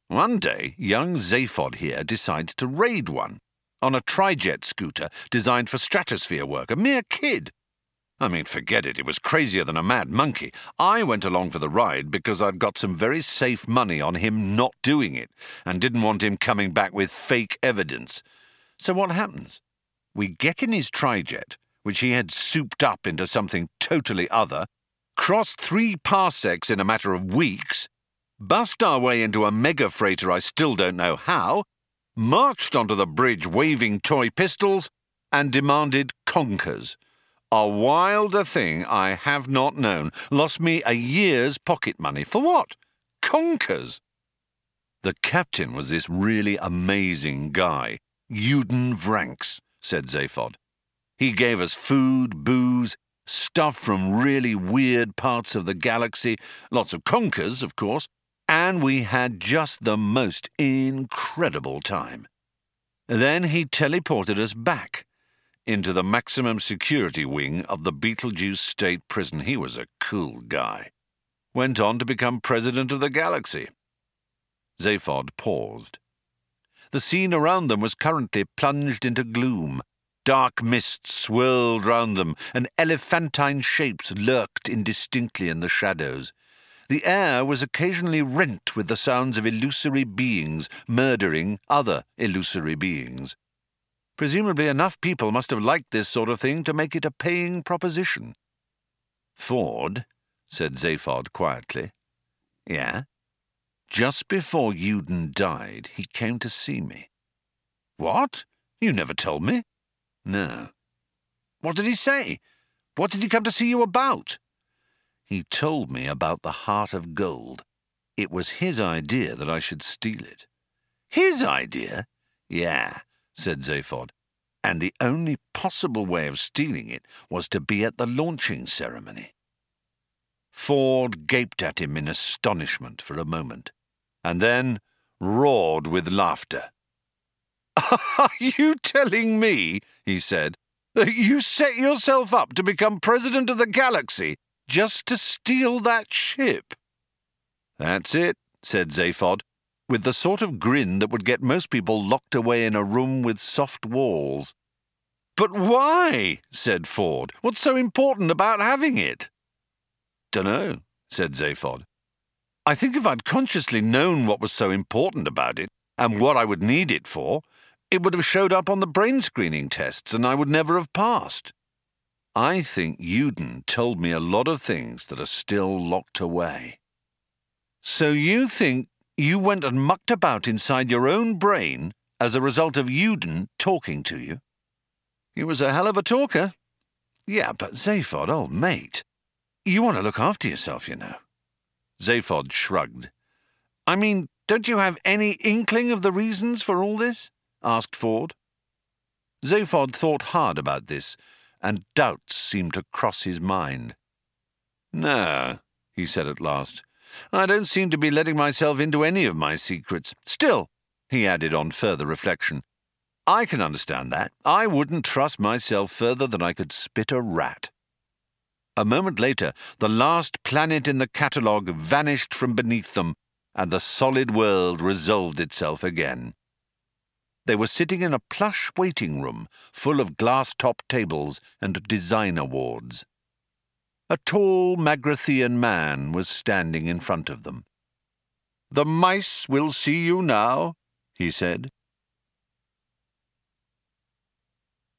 One day, young Zaphod here decides to raid one on a tri-jet scooter designed for stratosphere work, a mere kid. I mean, forget it, it was crazier than a mad monkey. I went along for the ride because I'd got some very safe money on him not doing it and didn't want him coming back with fake evidence. So what happens? We get in his tri-jet, which he had souped up into something totally other, crossed 3 parsecs in a matter of weeks, bust our way into a mega freighter I still don't know how, marched onto the bridge waving toy pistols, and demanded conkers. A wilder thing I have not known. Lost me a year's pocket money. For what? Conkers. The captain was this really amazing guy. Uden Vranks, said Zaphod. He gave us food, booze, stuff from really weird parts of the galaxy, lots of conkers, of course, and we had just the most incredible time. Then he teleported us back into the maximum security wing of the Beetlejuice State Prison. He was a cool guy. Went on to become president of the galaxy. Zaphod paused. The scene around them was currently plunged into gloom. Dark mists swirled round them, and elephantine shapes lurked indistinctly in the shadows. The air was occasionally rent with the sounds of illusory beings murdering other illusory beings. Presumably enough people must have liked this sort of thing to make it a paying proposition. "Ford," said Zaphod quietly. "Yeah?" "Just before Uden died, he came to see me." "What? You never told me." "No." "What did he say? What did he come to see you about?" "He told me about the Heart of Gold. It was his idea that I should steal it." "His idea?" "Yeah," said Zaphod, "and the only possible way of stealing it was to be at the launching ceremony." Ford gaped at him in astonishment for a moment, and then roared with laughter. "Are you telling me," he said, "that you set yourself up to become president of the galaxy just to steal that ship?" "That's it," said Zaphod, with the sort of grin that would get most people locked away in a room with soft walls. "But why?" said Ford. "What's so important about having it?" "Dunno," said Zaphod. "I think if I'd consciously known what was so important about it, and what I would need it for, it would have showed up on the brain screening tests, and I would never have passed. I think Uden told me a lot of things that are still locked away." "So you think you went and mucked about inside your own brain as a result of Uden talking to you?" "He was a hell of a talker." "Yeah, but Zaphod, old mate, you want to look after yourself, you know." Zaphod shrugged. "I mean, don't you have any inkling of the reasons for all this?" asked Ford. Zaphod thought hard about this, and doubts seemed to cross his mind. "No," he said at last, "I don't seem to be letting myself into any of my secrets. Still," he added on further reflection, "I can understand that. I wouldn't trust myself further than I could spit a rat." A moment later, the last planet in the catalogue vanished from beneath them, and the solid world resolved itself again. They were sitting in a plush waiting room full of glass-top tables and design awards. A tall Magrathian man was standing in front of them. "The mice will see you now," he said.